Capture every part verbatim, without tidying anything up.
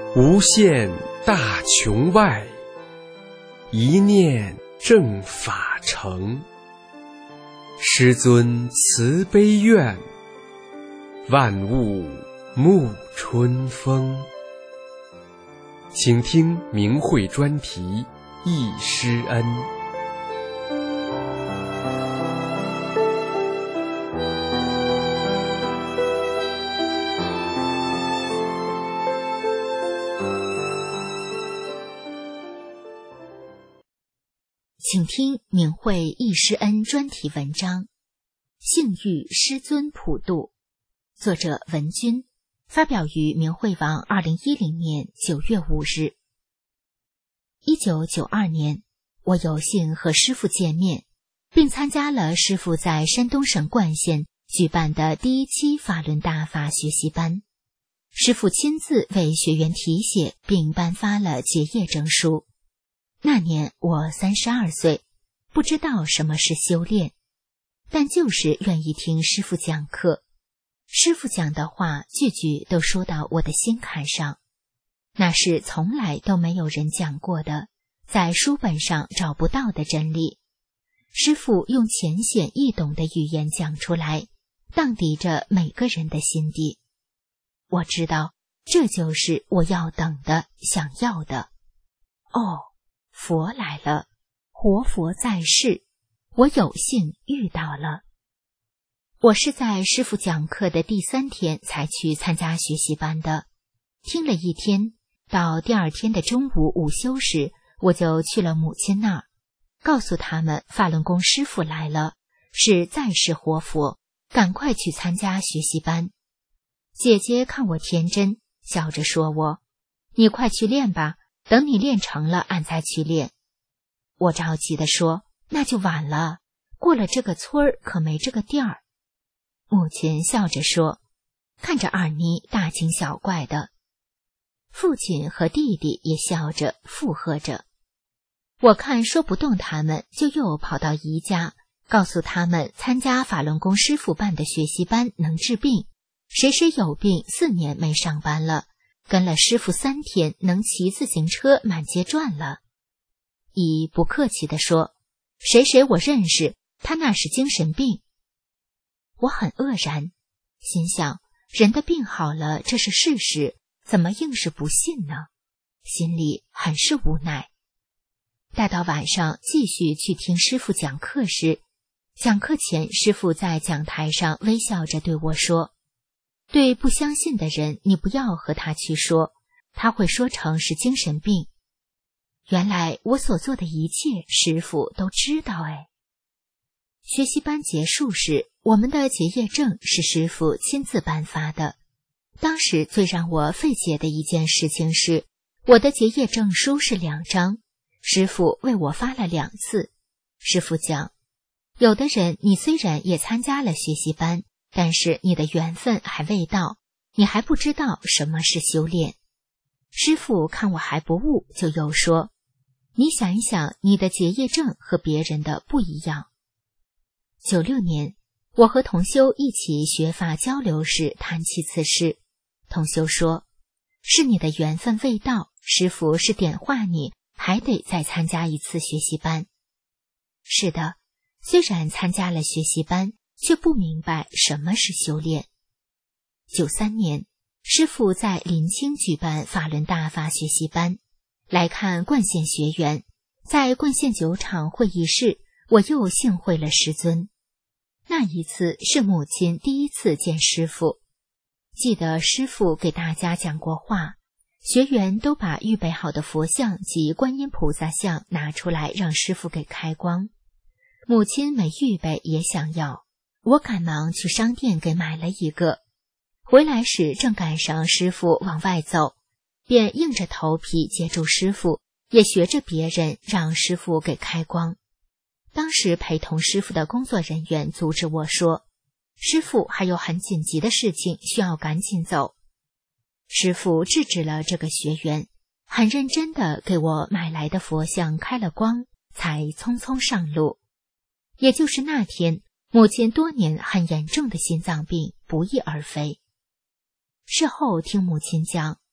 无限大穹外，一念正法成。师尊慈悲愿，万物沐春风。请听明慧专题忆师恩。 请听明慧忆师恩专题文章《幸遇师尊普度》，作者文君，发表于明慧网二零一零年九月五日。一九九二年，我有幸和师父见面，并参加了师父在山东省冠县举办的第一期法轮大法学习班。师父亲自为学员题写并颁发了结业证书。那年我三十二岁，不知道什么是修炼，但就是愿意听师父讲课。师父讲的话句句都说到我的心坎上，那是从来都没有人讲过的，在书本上找不到的真理。师父用浅显易懂的语言讲出来，荡涤着每个人的心底。我知道，这就是我要等的，想要的。哦，佛来了，活佛在世，我有幸遇到了。我是在师父讲课的第三天才去参加学习班的，听了一天，到第二天的中午午休时，我就去了母亲那儿，告诉他们法轮功师父来了，是在世活佛，赶快去参加学习班。姐姐看我天真，笑着说我：“你快去练吧，等你练成了，俺再去练。”我着急地说：“那就晚了，过了这个村儿可没这个店儿。”母亲笑着说：“看着二妮大惊小怪的。”父亲和弟弟也笑着附和着。我看说不动他们，就又跑到姨家，告诉他们参加法轮功师父办的学习班能治病，谁谁有病四年没上班了，跟了师父三天能骑自行车满街转了。姨不客气地说：“谁谁我认识，他那是精神病。”我很愕然，心想人的病好了，这是事实，怎么硬是不信呢？心里很是无奈。待到晚上继续去听师父讲课时，讲课前师父在讲台上微笑着对我说：“对不相信的人，你不要和他去说，他会说成是精神病。”原来我所做的一切师父都知道哎。学习班结束时，我们的结业证是师父亲自颁发的。当时最让我费解的一件事情是，我的结业证书是两张，师父为我发了两次。师父讲，有的人你虽然也参加了学习班，但是你的缘分还未到，你还不知道什么是修炼。师父看我还不悟，就又说，你想一想，你的结业证和别人的不一样。九六年，我和同修一起学法交流时谈起此事，同修说，是你的缘分未到，师父是点化你，还得再参加一次学习班。是的，虽然参加了学习班，却不明白什么是修炼。九三年，师父在临清举办法轮大法学习班，来看冠县学员，在冠县酒厂会议室，我又幸会了师尊。那一次是母亲第一次见师父，记得师父给大家讲过话，学员都把预备好的佛像及观音菩萨像拿出来让师父给开光。母亲没预备也想要，我赶忙去商店给买了一个。回来时正赶上师父往外走，便硬着头皮接住师父，也学着别人让师父给开光。当时陪同师父的工作人员阻止我说，师父还有很紧急的事情需要赶紧走。师父制止了这个学员，很认真地给我买来的佛像开了光，才匆匆上路。也就是那天，母亲多年很严重的心脏病不翼而飞。事后听母亲讲，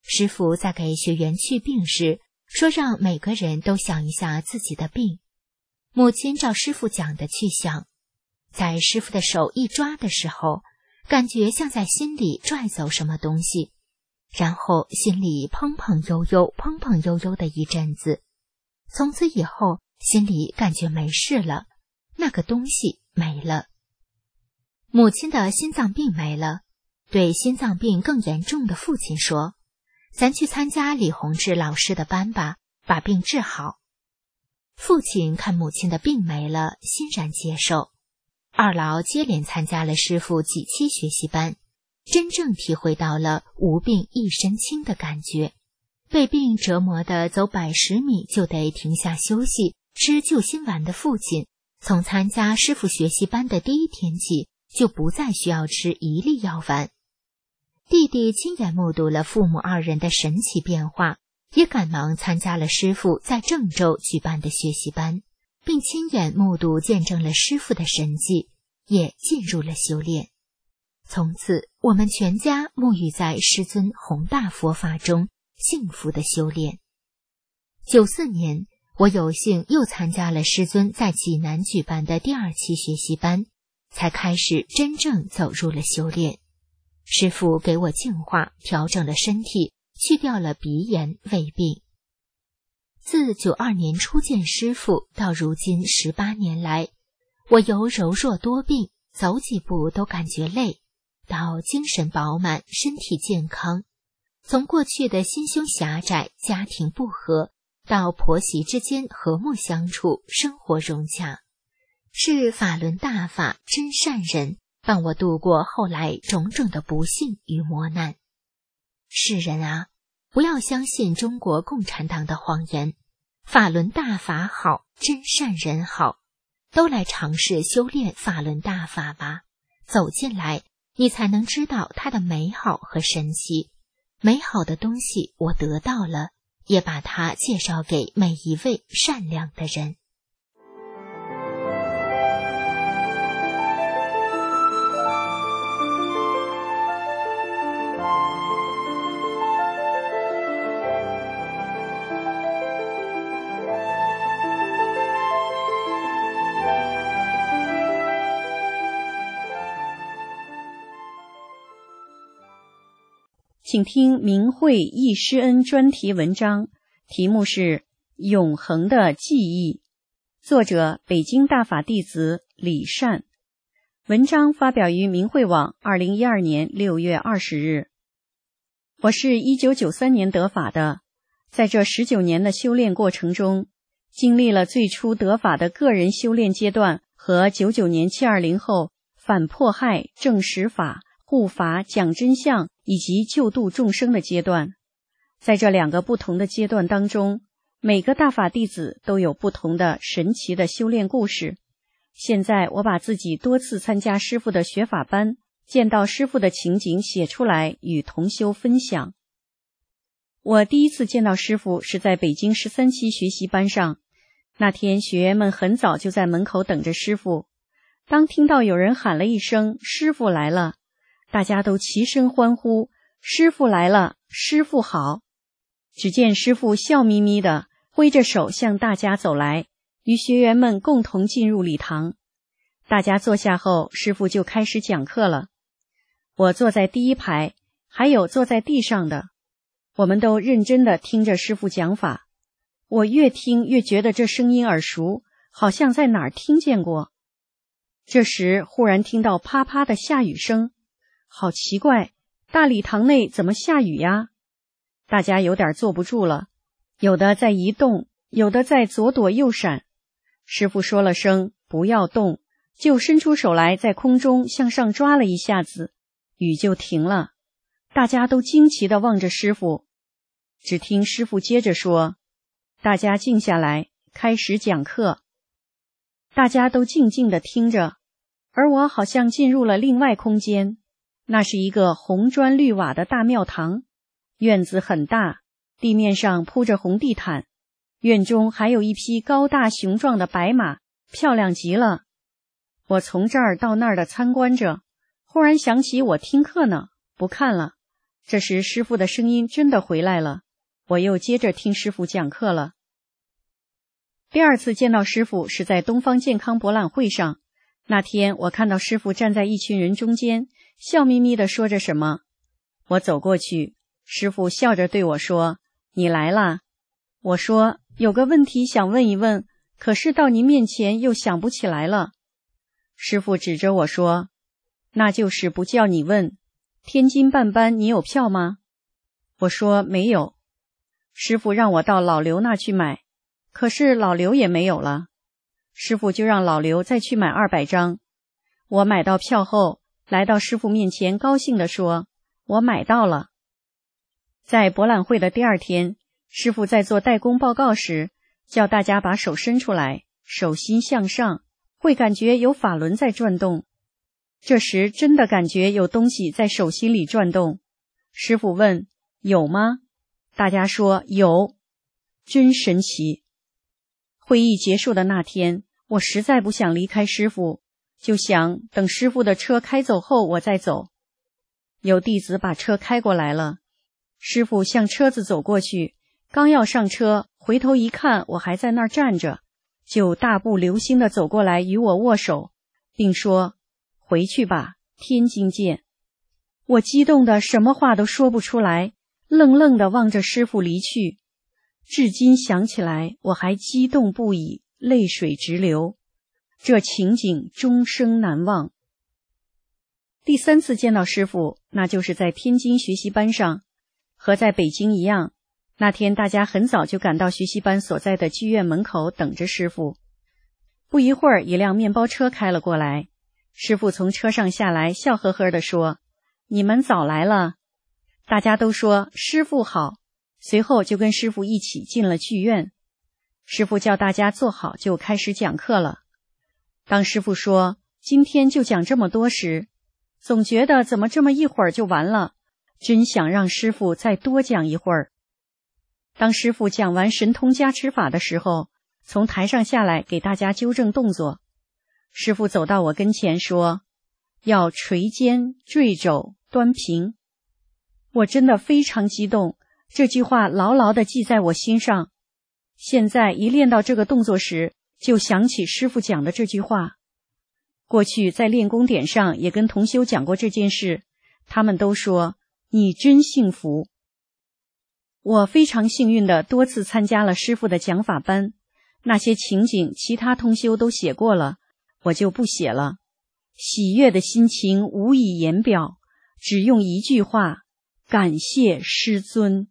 师父在给学员去病时，说让每个人都想一下自己的病。母亲照师父讲的去想，在师父的手一抓的时候，感觉像在心里拽走什么东西，然后心里砰砰悠悠砰砰悠悠的一阵子，从此以后心里感觉没事了，那个东西没了。母亲的心脏病没了，对心脏病更严重的父亲说，咱去参加李洪志老师的班吧，把病治好。父亲看母亲的病没了，欣然接受。二老接连参加了师父几期学习班，真正体会到了无病一身轻的感觉。被病折磨的走百十米就得停下休息吃救心丸的父亲，从参加师父学习班的第一天起，就不再需要吃一粒药丸。弟弟亲眼目睹了父母二人的神奇变化，也赶忙参加了师父在郑州举办的学习班，并亲眼目睹见证了师父的神迹，也进入了修炼。从此，我们全家沐浴在师尊宏大佛法中，幸福的修炼。九四年，我有幸又参加了师尊在济南举办的第二期学习班，才开始真正走入了修炼。师父给我净化，调整了身体，去掉了鼻炎、胃病。自九二年初见师父到如今十八年来，我由柔弱多病，走几步都感觉累，到精神饱满，身体健康；从过去的心胸狭窄、家庭不和，到婆媳之间和睦相处，生活融洽。是法轮大法真善人帮我度过后来种种的不幸与磨难。世人啊，不要相信中国共产党的谎言，法轮大法好，真善人好，都来尝试修炼法轮大法吧。走进来，你才能知道它的美好和神奇。美好的东西我得到了，也把它介绍给每一位善良的人。 请听明慧忆师恩专题文章，题目是《永恒的记忆》，作者北京大法弟子李善。文章发表于明慧网二零一二年六月二十日。我是一九九三年得法的，在这十九年的修炼过程中，经历了最初得法的个人修炼阶段和九九年七二零后反迫害、正实法、护法、讲真相以及救度众生的阶段。在这两个不同的阶段当中，每个大法弟子都有不同的神奇的修炼故事。现在我把自己多次参加师父的学法班，见到师父的情景写出来与同修分享。我第一次见到师父是在北京十三期学习班上，那天学员们很早就在门口等着师父。当听到有人喊了一声师父来了，大家都齐声欢呼，师父来了，师父好。只见师父笑眯眯的挥着手向大家走来，与学员们共同进入礼堂。大家坐下后，师父就开始讲课了。我坐在第一排，还有坐在地上的，我们都认真地听着师父讲法。我越听越觉得这声音耳熟，好像在哪儿听见过。这时忽然听到啪啪的下雨声，好奇怪，大礼堂内怎么下雨呀？大家有点坐不住了，有的在移动，有的在左躲右闪。师父说了声不要动，就伸出手来在空中向上抓了一下子，雨就停了。大家都惊奇地望着师父。只听师父接着说，大家静下来，开始讲课。大家都静静地听着，而我好像进入了另外空间。那是一个红砖绿瓦的大庙堂，院子很大，地面上铺着红地毯，院中还有一匹高大雄壮的白马，漂亮极了。我从这儿到那儿的参观着，忽然想起我听课呢，不看了， 这时师父的声音真的回来了，我又接着听师父讲课了。第二次见到师父是在东方健康博览会上，那天我看到师父站在一群人中间，笑眯眯地说着什么。我走过去，师父笑着对我说：“你来啦。”我说：“有个问题想问一问，可是到您面前又想不起来了。”师父指着我说：“那就是不叫你问，天津办班你有票吗？”我说：“没有。”师父让我到老刘那去买，可是老刘也没有了。师父就让老刘再去买二百张。我买到票后，来到师父面前，高兴地说：“我买到了。”在博览会的第二天，师父在做代工报告时，叫大家把手伸出来，手心向上，会感觉有法轮在转动。这时真的感觉有东西在手心里转动。师父问：“有吗？”大家说：“有。”真神奇。会议结束的那天，我实在不想离开师父，就想等师父的车开走后我再走。有弟子把车开过来了，师父向车子走过去，刚要上车，回头一看我还在那儿站着，就大步流星地走过来与我握手，并说：“回去吧，天津见。”我激动得什么话都说不出来，愣愣地望着师父离去。至今想起来，我还激动不已，泪水直流。这情景终生难忘。第三次见到师父，那就是在天津学习班上，和在北京一样，那天大家很早就赶到学习班所在的剧院门口等着师父。不一会儿，一辆面包车开了过来，师父从车上下来，笑呵呵地说：“你们早来了。”大家都说：“师父好。”随后就跟师父一起进了剧院。师父叫大家坐好，就开始讲课了。当师父说：“今天就讲这么多时，总觉得怎么这么一会儿就完了，真想让师父再多讲一会儿。”当师父讲完神通加持法的时候，从台上下来给大家纠正动作。师父走到我跟前说：“要垂肩、坠肘、端平。”我真的非常激动，这句话牢牢地记在我心上。现在一练到这个动作时，就想起师父讲的这句话。过去在练功点上也跟同修讲过这件事，他们都说：“你真幸福。”我非常幸运地多次参加了师父的讲法班，那些情景其他同修都写过了，我就不写了。喜悦的心情无以言表，只用一句话：感谢师尊。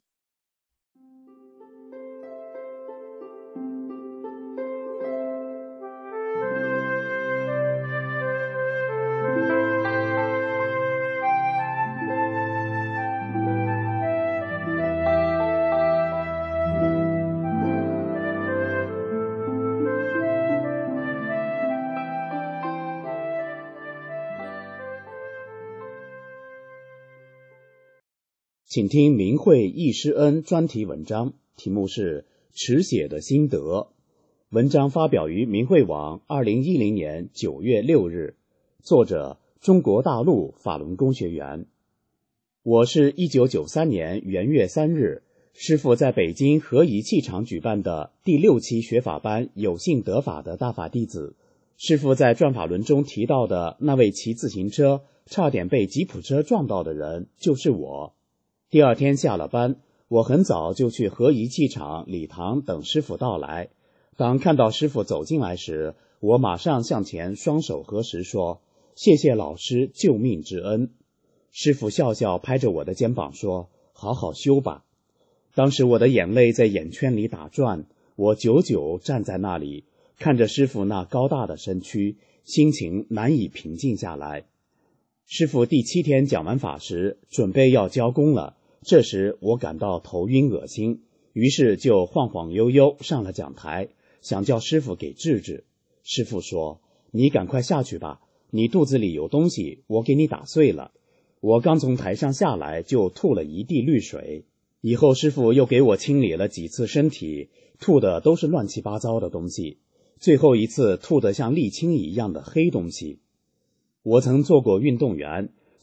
请听明慧易师恩专题文章，题目是持写的心得。文章发表于明慧网二零一零年九月六日，作者中国大陆法轮功学员。我是一九九三年元月三日，师父在北京合一气场举办的第六期学法班有幸得法的大法弟子。师父在转法轮中提到的那位骑自行车差点被吉普车撞到的人，就是我。第二天下了班，我很早就去合一气场礼堂等师父到来。当看到师父走进来时，我马上向前双手合十说：“谢谢老师救命之恩。”师父笑笑拍着我的肩膀说：“好好修吧。”当时我的眼泪在眼圈里打转，我久久站在那里，看着师父那高大的身躯，心情难以平静下来。师父第七天讲完法时，准备要交功了。这时我感到头晕恶心，于是就晃晃悠悠上了讲台，想叫师父给治治。师父说：“你赶快下去吧，你肚子里有东西，我给你打碎了。”我刚从台上下来就吐了一地绿水。以后师父又给我清理了几次身体，吐的都是乱七八糟的东西，最后一次吐得像沥青一样的黑东西。我曾做过运动员，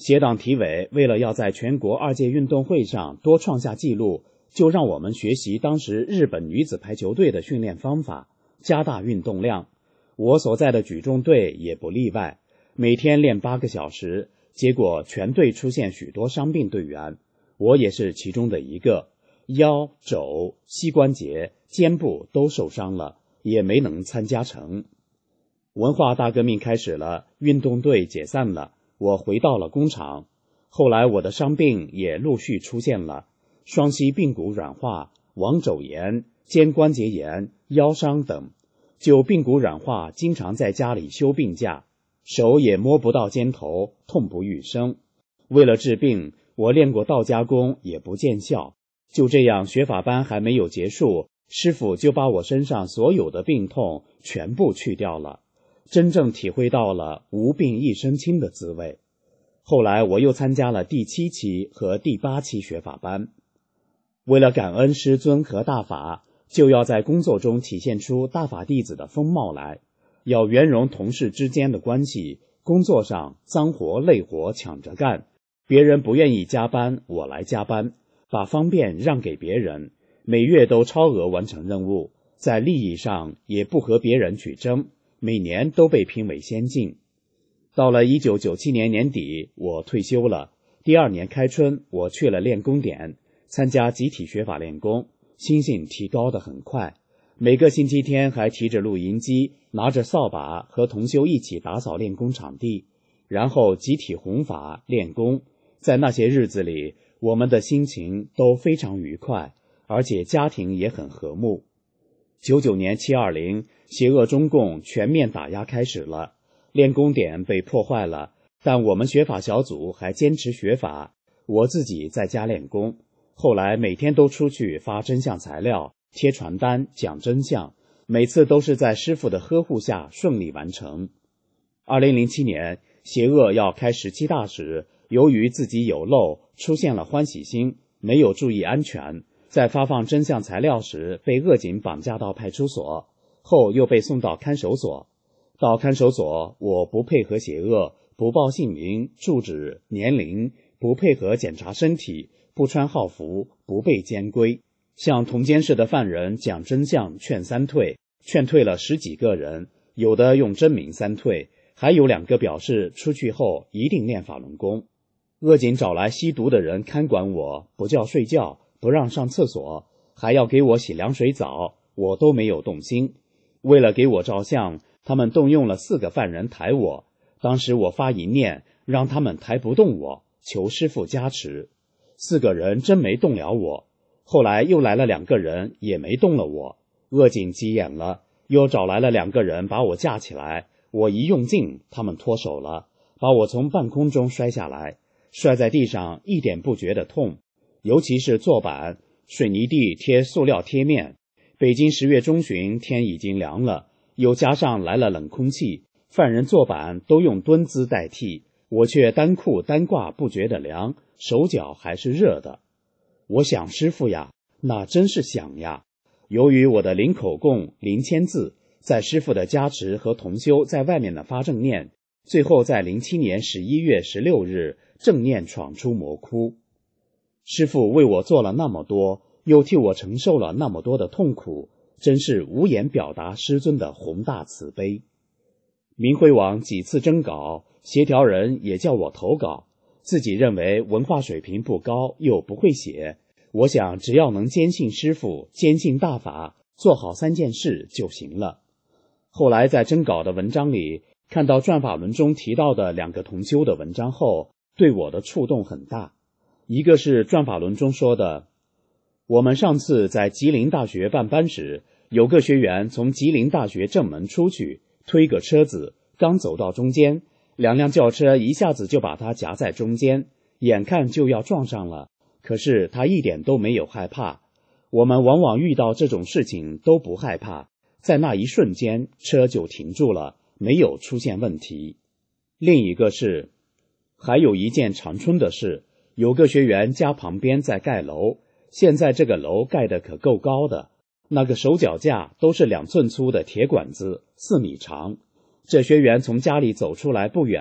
协党体委为了要在全国二届运动会上多创下纪录，就让我们学习当时日本女子排球队的训练方法，加大运动量。我所在的举重队也不例外，每天练八个小时，结果全队出现许多伤病队员，我也是其中的一个，腰、肘、膝关节、肩部都受伤了，也没能参加成。文化大革命开始了，运动队解散了，我回到了工厂。后来我的伤病也陆续出现了，双膝髌骨软化、网肘炎、肩关节炎、腰伤等。就髌骨软化，经常在家里休病假，手也摸不到肩头，痛不欲生。为了治病，我练过道家功也不见效。就这样，学法班还没有结束，师傅就把我身上所有的病痛全部去掉了，真正体会到了无病一身轻的滋味。后来我又参加了第七期和第八期学法班。为了感恩师尊和大法，就要在工作中体现出大法弟子的风貌来，要圆融同事之间的关系，工作上脏活累活抢着干，别人不愿意加班，我来加班，把方便让给别人，每月都超额完成任务，在利益上也不和别人举争，每年都被评为先进。到了一九九七年年底，我退休了。第二年开春，我去了练功点，参加集体学法练功，心性提高得很快。每个星期天还提着录音机，拿着扫把和同修一起打扫练功场地，然后集体弘法练功。在那些日子里，我们的心情都非常愉快，而且家庭也很和睦。九九年七二零，邪恶中共全面打压开始了，练功点被破坏了，但我们学法小组还坚持学法，我自己在家练功。后来每天都出去发真相材料，贴传单，讲真相，每次都是在师父的呵护下顺利完成。二零零七年，邪恶要开十七大时，由于自己有漏，出现了欢喜心，没有注意安全，在发放真相材料时被恶警绑架到派出所，后又被送到看守所。到看守所，我不配合邪恶，不报姓名、住址、年龄，不配合检查身体，不穿号服，不被监规。向同监室的犯人讲真相劝三退，劝退了十几个人，有的用真名三退，还有两个表示出去后一定练法轮功。恶警找来吸毒的人看管我，不叫睡觉，不让上厕所，还要给我洗凉水澡，我都没有动心。为了给我照相，他们动用了四个犯人抬我，当时我发一念，让他们抬不动我，求师父加持。四个人真没动了我，后来又来了两个人，也没动了我。恶警急眼了，又找来了两个人把我架起来，我一用劲，他们脱手了，把我从半空中摔下来，摔在地上一点不觉得痛，尤其是坐板，水泥地贴塑料贴面。北京十月中旬，天已经凉了，又加上来了冷空气，犯人坐板都用蹲姿代替，我却单裤单褂不觉得凉，手脚还是热的。我想师父呀，那真是想呀。由于我的零口供、零签字，在师父的加持和同修在外面的发正念，最后在零七年十一月十六日，正念闯出魔窟。师父为我做了那么多，又替我承受了那么多的痛苦，真是无言表达师尊的宏大慈悲。明慧网几次征稿，协调人也叫我投稿，自己认为文化水平不高，又不会写，我想只要能坚信师父，坚信大法，做好三件事就行了。后来在征稿的文章里，看到转法轮中提到的两个同修的文章后，对我的触动很大。一个是转法轮中说的，我们上次在吉林大学办班时，有个学员从吉林大学正门出去，推个车子，刚走到中间，两辆轿车一下子就把他夹在中间，眼看就要撞上了，可是他一点都没有害怕。我们往往遇到这种事情都不害怕，在那一瞬间车就停住了，没有出现问题。另一个是，还有一件长春的事，有个学员家旁边在盖楼，现在这个楼盖得可够高的，那个手脚架都是两寸粗的铁管子，四米长。这学员从家里走出来不远，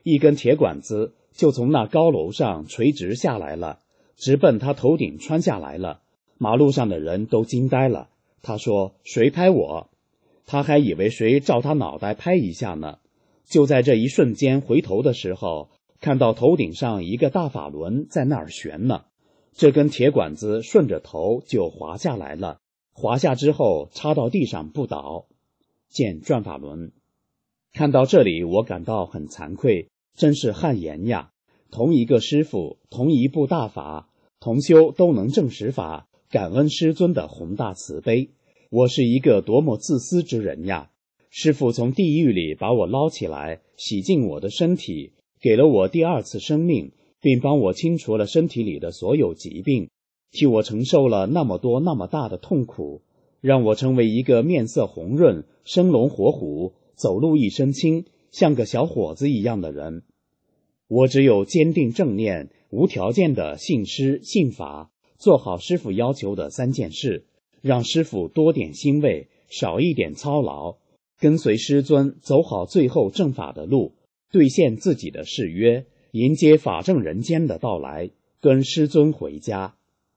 一根铁管子就从那高楼上垂直下来了，直奔他头顶穿下来了。马路上的人都惊呆了。他说：谁拍我？他还以为谁照他脑袋拍一下呢。就在这一瞬间回头的时候，看到头顶上一个大法轮在那儿悬呢。这根铁管子顺着头就滑下来了，滑下之后插到地上不倒。见转法轮。看到这里，我感到很惭愧，真是汗颜呀！同一个师父，同一部大法，同修都能证实法，感恩师尊的宏大慈悲。我是一个多么自私之人呀！师父从地狱里把我捞起来，洗净我的身体，给了我第二次生命，并帮我清除了身体里的所有疾病，替我承受了那么多那么大的痛苦，让我成为一个面色红润、生龙活虎、走路一身轻，像个小伙子一样的人。我只有坚定正念，无条件的信师信法，做好师父要求的三件事，让师父多点欣慰，少一点操劳，跟随师尊走好最后正法的路，兑现自己的誓约，迎接法正人间的到来，跟师尊回家。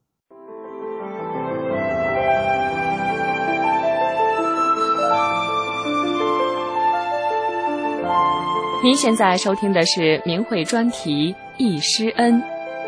您现在收听的是明慧专题忆师恩。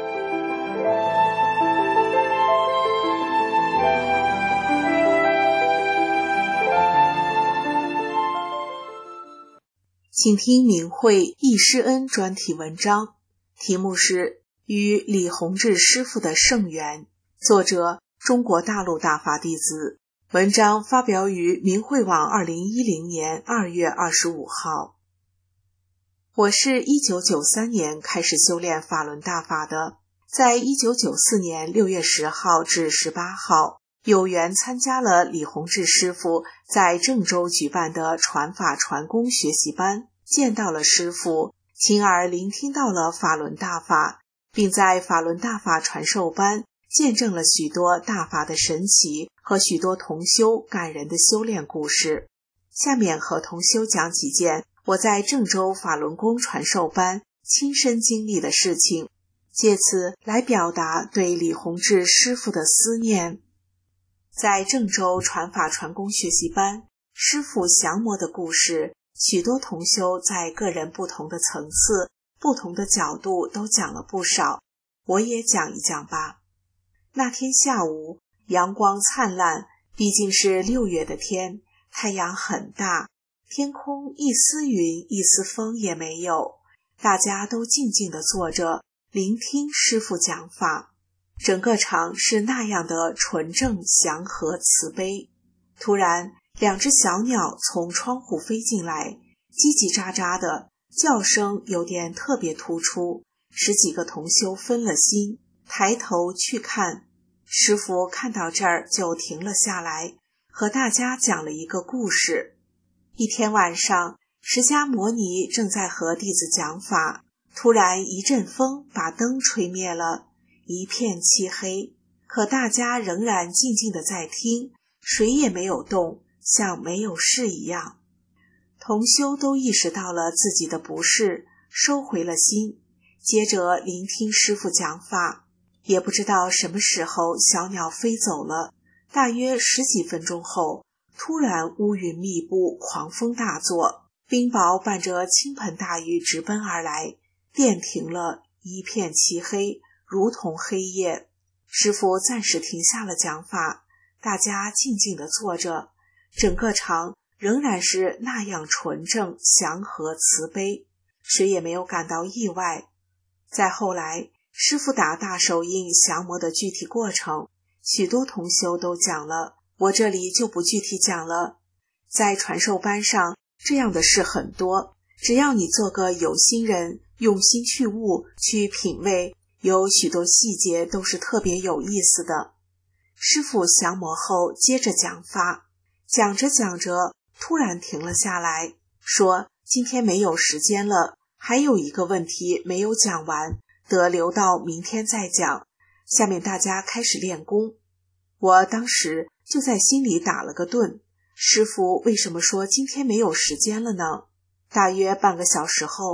请听明慧忆师恩专题文章，题目是与李洪志师父的圣缘，作者中国大陆大法弟子，文章发表于明慧网二零一零年二月二十五号。我是一九九三年开始修炼法轮大法的，在一九九四年六月十号至十八号，有缘参加了李洪志师父在郑州举办的传法传功学习班，见到了师父，亲耳聆听到了法轮大法，并在法轮大法传授班见证了许多大法的神奇和许多同修感人的修炼故事。下面和同修讲几件我在郑州法轮功传授班亲身经历的事情，借此来表达对李洪志师父的思念。在郑州传法传功学习班，师父降魔的故事，许多同修在个人不同的层次、不同的角度都讲了不少，我也讲一讲吧。那天下午，阳光灿烂，毕竟是六月的天，太阳很大，天空一丝云一丝风也没有，大家都静静地坐着聆听师父讲法，整个场是那样的纯正祥和慈悲。突然两只小鸟从窗户飞进来，叽叽喳喳的叫声有点特别突出，十几个同修分了心，抬头去看，师父看到这儿就停了下来，和大家讲了一个故事。一天晚上，释迦牟尼正在和弟子讲法，突然一阵风把灯吹灭了，一片漆黑，可大家仍然静静地在听，谁也没有动，像没有事一样。同修都意识到了自己的不是，收回了心，接着聆听师父讲法。也不知道什么时候小鸟飞走了，大约十几分钟后，突然乌云密布，狂风大作，冰雹伴着倾盆大雨直奔而来，电停了，一片漆黑，如同黑夜。师父暂时停下了讲法，大家静静地坐着，整个场仍然是那样纯正、祥和、慈悲，谁也没有感到意外。再后来，师父打大手印降魔的具体过程，许多同修都讲了，我这里就不具体讲了。在传授班上，这样的事很多，只要你做个有心人，用心去悟，去品味，有许多细节都是特别有意思的。师父降魔后接着讲法，讲着讲着突然停了下来，说今天没有时间了，还有一个问题没有讲完，得留到明天再讲，下面大家开始练功。我当时就在心里打了个顿，师父为什么说今天没有时间了呢？大约半个小时后，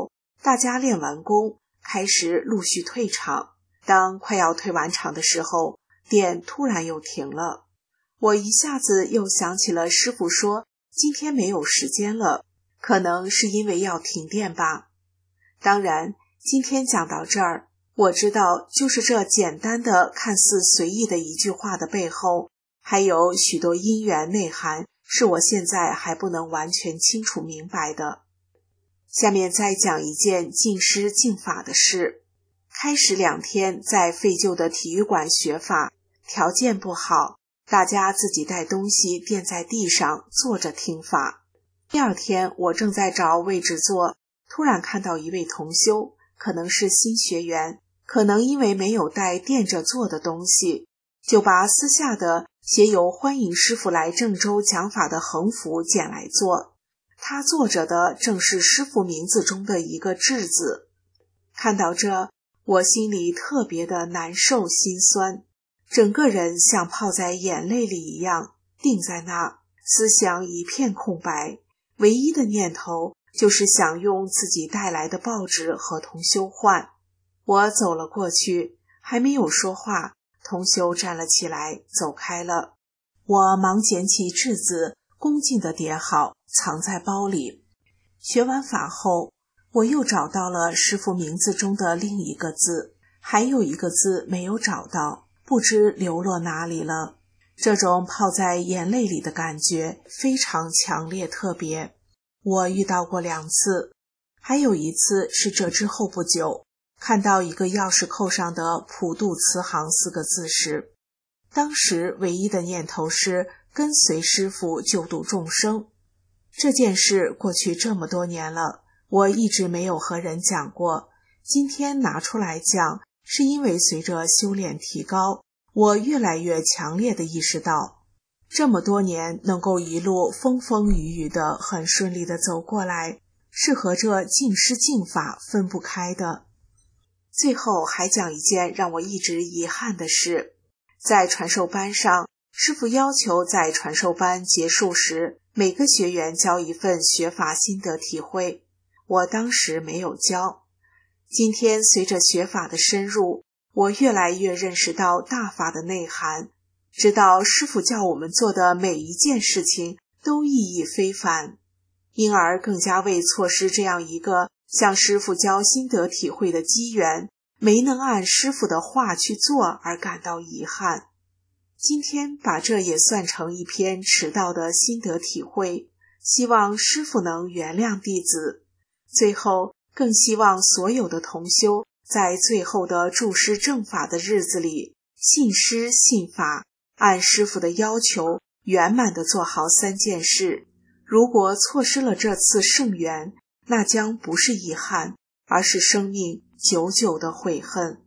大家练完功，开始陆续退场。当快要退完场的时候，电突然又停了。我一下子又想起了师父说今天没有时间了，可能是因为要停电吧。当然，今天讲到这儿，我知道就是这简单的看似随意的一句话的背后，还有许多因缘内涵，是我现在还不能完全清楚明白的。下面再讲一件敬师敬法的事。开始两天在废旧的体育馆学法，条件不好，大家自己带东西垫在地上坐着听法。第二天我正在找位置坐，突然看到一位同修，可能是新学员，可能因为没有带垫着坐的东西，就把私下的写有欢迎师父来郑州讲法的横幅捡来做。他坐着的正是师父名字中的一个智字。看到这，我心里特别的难受心酸，整个人像泡在眼泪里一样定在那，思想一片空白，唯一的念头就是想用自己带来的报纸和同修换。我走了过去，还没有说话，同修站了起来走开了。我忙捡起质子，恭敬地叠好，藏在包里。学完法后，我又找到了师父名字中的另一个字，还有一个字没有找到，不知流落哪里了。这种泡在眼泪里的感觉非常强烈特别，我遇到过两次，还有一次是这之后不久，看到一个钥匙扣上的普渡慈航四个字时，当时唯一的念头是跟随师父救度众生。这件事过去这么多年了，我一直没有和人讲过，今天拿出来讲，是因为随着修炼提高，我越来越强烈地意识到，这么多年能够一路风风雨雨的很顺利地走过来，是和这敬师敬法分不开的。最后还讲一件让我一直遗憾的事。在传授班上，师父要求在传授班结束时，每个学员交一份学法心得体会，我当时没有交。今天随着学法的深入，我越来越认识到大法的内涵，知道师父叫我们做的每一件事情都意义非凡，因而更加为错失这样一个向师父交心得体会的机缘，没能按师父的话去做而感到遗憾。今天把这也算成一篇迟到的心得体会，希望师父能原谅弟子。最后更希望所有的同修在最后的注师正法的日子里，信师信法，按师父的要求圆满地做好三件事。如果错失了这次圣缘，那将不是遗憾，而是生命久久的悔恨。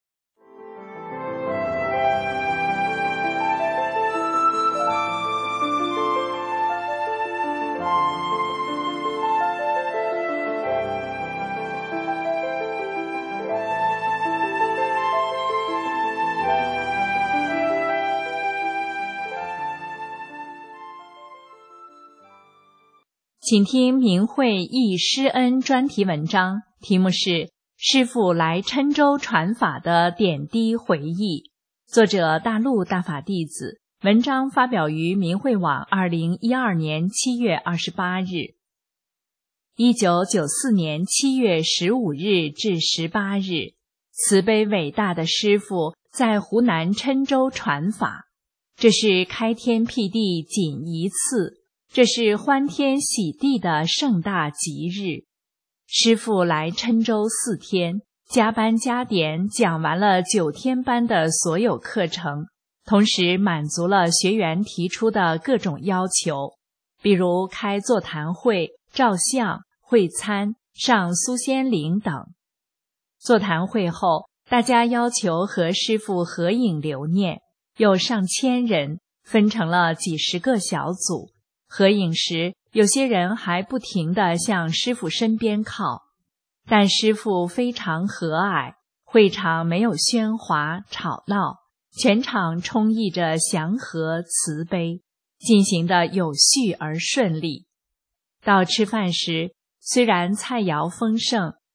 请听明慧忆师恩专题文章，题目是师父来郴州传法的点滴回忆，作者大陆大法弟子，文章发表于明慧网二零一二年七月二十八日。一九九四年七月十五日至十八日，慈悲伟大的师父在湖南郴州传法，这是开天辟地仅一次，这是欢天喜地的盛大吉日。师父来郴州四天，加班加点讲完了九天班的所有课程，同时满足了学员提出的各种要求，比如开座谈会、照相、会餐、上苏仙岭等。座谈会后，大家要求和师父合影留念，有上千人，分成了几十个小组。合影时，有些人还不停地向师父身边靠，但师父非常和蔼，会场没有喧哗吵闹，全场充溢着祥和慈悲，进行得有序而顺利。到吃饭时，虽然菜肴丰盛，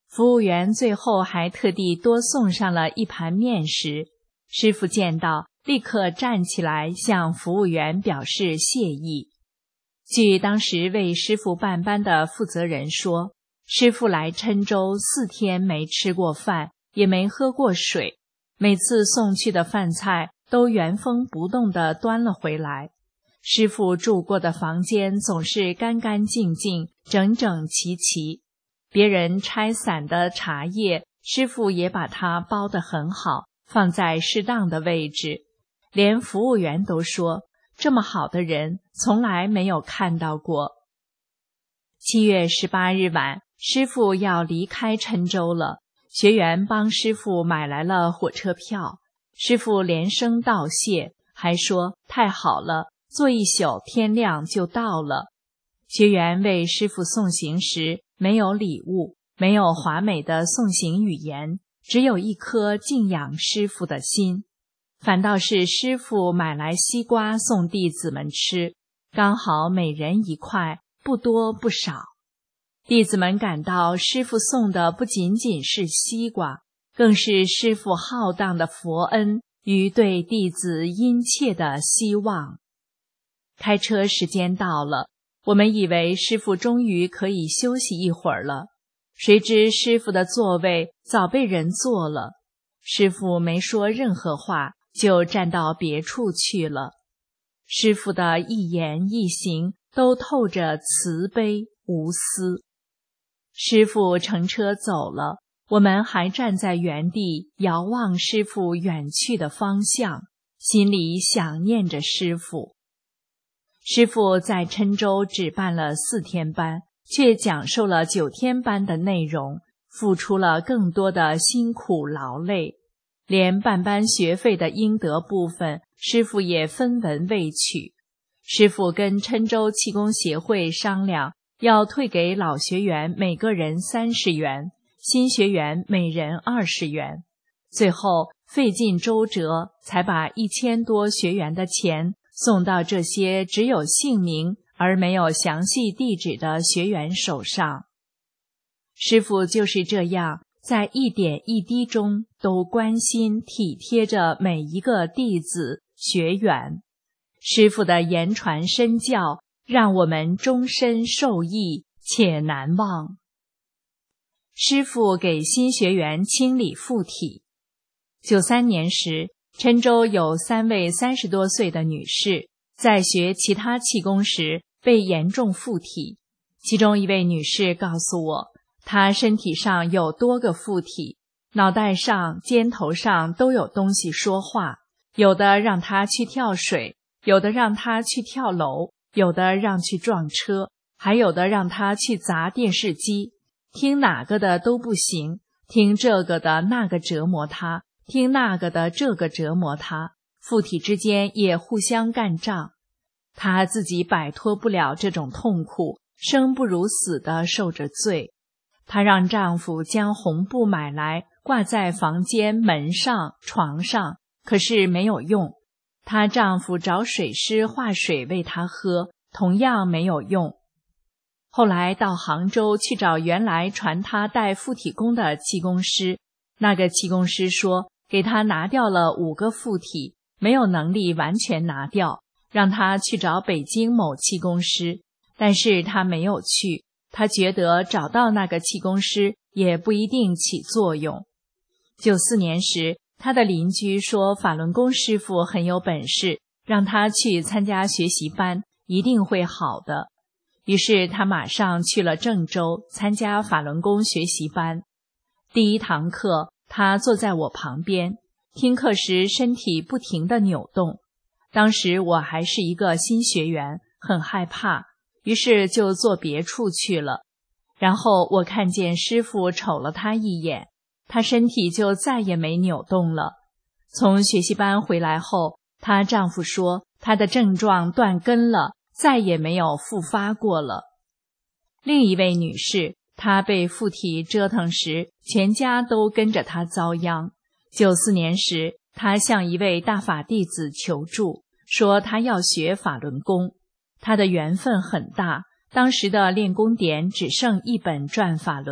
服务员最后还特地多送上了一盘面食。师父见到，立刻站起来向服务员表示谢意。据当时为师父办班的负责人说，师父来郴州四天没吃过饭，也没喝过水，每次送去的饭菜都原封不动地端了回来。师父住过的房间总是干干净净，整整齐齐。别人拆散的茶叶，师父也把它包得很好，放在适当的位置。连服务员都说，这么好的人从来没有看到过。七月十八日晚，师父要离开郴州了，学员帮师父买来了火车票。师父连声道谢，还说太好了，坐一宿天亮就到了。学员为师父送行时，没有礼物，没有华美的送行语言，只有一颗敬仰师父的心。反倒是师父买来西瓜送弟子们吃，刚好每人一块，不多不少。弟子们感到师父送的不仅仅是西瓜，更是师父浩荡的佛恩与对弟子殷切的希望。开车时间到了，我们以为师父终于可以休息一会儿了，谁知师父的座位早被人坐了。师父没说任何话，就站到别处去了。师父的一言一行都透着慈悲无私。师父乘车走了，我们还站在原地遥望师父远去的方向，心里想念着师父。师父在郴州只办了四天班，却讲授了九天班的内容，付出了更多的辛苦劳累，连办班学费的应得部分，师父也分文未取。师父跟郴州气功协会商量，要退给老学员每个人三十元，新学员每人二十元。最后费尽周折，才把一千多学员的钱送到这些只有姓名而没有详细地址的学员手上。师父就是这样，在一点一滴中都关心体贴着每一个弟子学员。师父的言传身教，让我们终身受益且难忘。师父给新学员清理附体。九三年时，郴州有三位三十多岁的女士，在学其他气功时被严重附体。其中一位女士告诉我，她身体上有多个附体，脑袋上、肩头上都有东西说话，有的让她去跳水，有的让她去跳楼，有的让去撞车，还有的让她去砸电视机。听哪个的都不行，听这个的那个折磨她，听那个的这个折磨她，附体之间也互相干仗。她自己摆脱不了这种痛苦，生不如死地受着罪。她让丈夫将红布买来挂在房间门上、床上，可是没有用。她丈夫找水师化水喂她喝，同样没有用。后来到杭州去找原来传她带附体功的气功师，那个气功师说给她拿掉了五个附体，没有能力完全拿掉，让她去找北京某气功师，但是她没有去，她觉得找到那个气功师也不一定起作用。九四年时，她的邻居说法轮功师傅很有本事，让她去参加学习班，一定会好的。于是她马上去了郑州参加法轮功学习班。第一堂课，她坐在我旁边，听课时身体不停地扭动。当时我还是一个新学员，很害怕，于是就坐别处去了。然后我看见师父瞅了她一眼，她身体就再也没扭动了。从学习班回来后，她丈夫说她的症状断根了，再也没有复发过了。另一位女士，她被附体折腾时，全家都跟着她遭殃。九四年时，她向一位大法弟子求助，说她要学法轮功。她的缘分很大，当时的练功点只剩一本转法轮，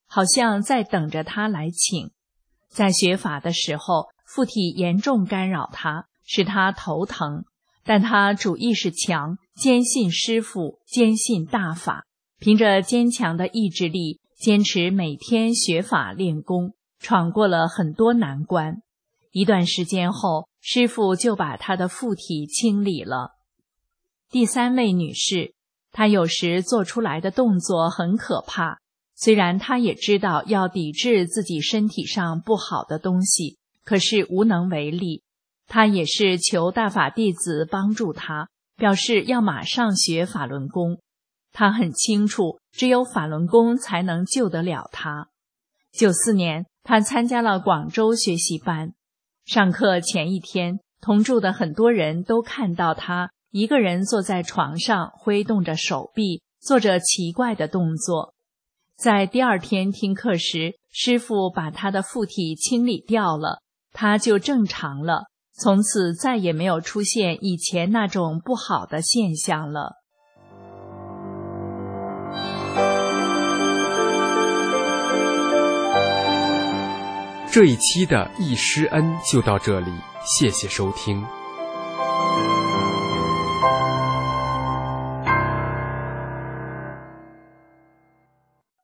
好像在等着他来请。在学法的时候，附体严重干扰他，使他头疼，但他主意识强，坚信师父，坚信大法，凭着坚强的意志力，坚持每天学法练功，闯过了很多难关。一段时间后，师父就把他的附体清理了。第三位女士，她有时做出来的动作很可怕，虽然她也知道要抵制自己身体上不好的东西，可是无能为力。她也是求大法弟子帮助她，表示要马上学法轮功。她很清楚，只有法轮功才能救得了她。九四年，她参加了广州学习班。上课前一天，同住的很多人都看到她一个人坐在床上，挥动着手臂，做着奇怪的动作。在第二天听课时，师父把她的附体清理掉了，她就正常了，从此再也没有出现以前那种不好的现象了。 这一期的易师恩就到这里，谢谢收听。